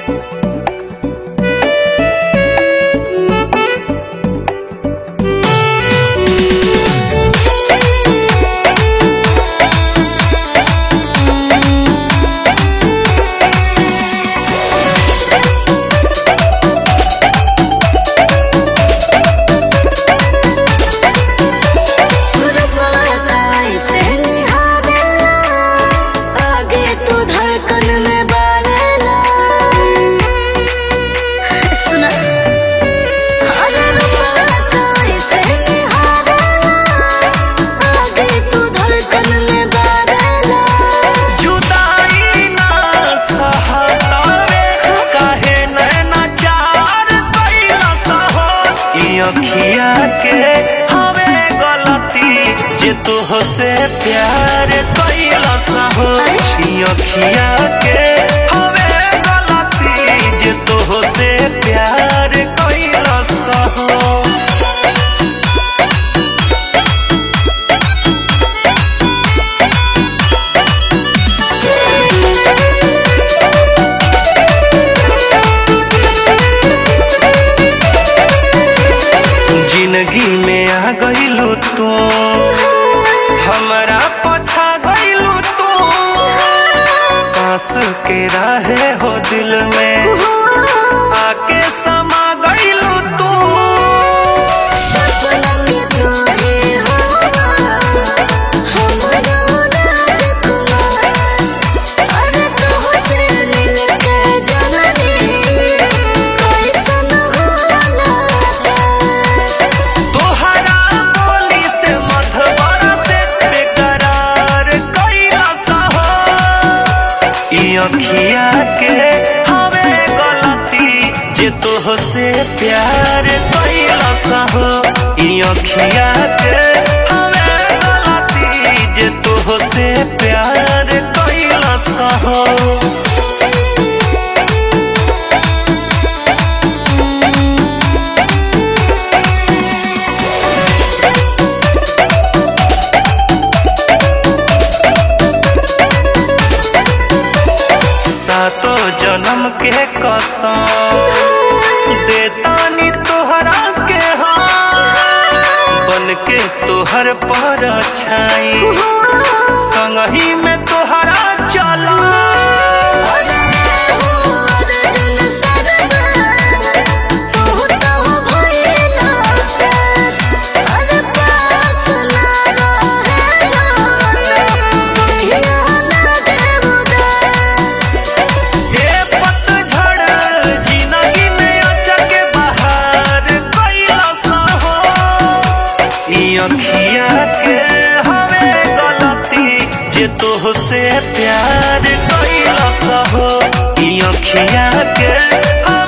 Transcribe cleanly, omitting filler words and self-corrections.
अखिया के हवे गलती जे तोहसे प्यार कैलस हो। अखिया के हवे गलती जे तोहसे प्यार कैलस हो। जिंदगी में आ गइलू तू, हमारा पछा गइलू तू, सांस के राहे हो दिल में आके समा गइलू तू। अखिया के हवे गलती जे तोहसे प्यार कैलस हो। अखिया के हवे गलती जे तोहसे प्यार कैलस हो। तो जन्म के कसम देतानी तोहरा के हम, बन के तोहर पर छाई संगही में तोहरा चला। अखिया के हवे गलती जे तोहसे प्यार कैलस हो। अखिया के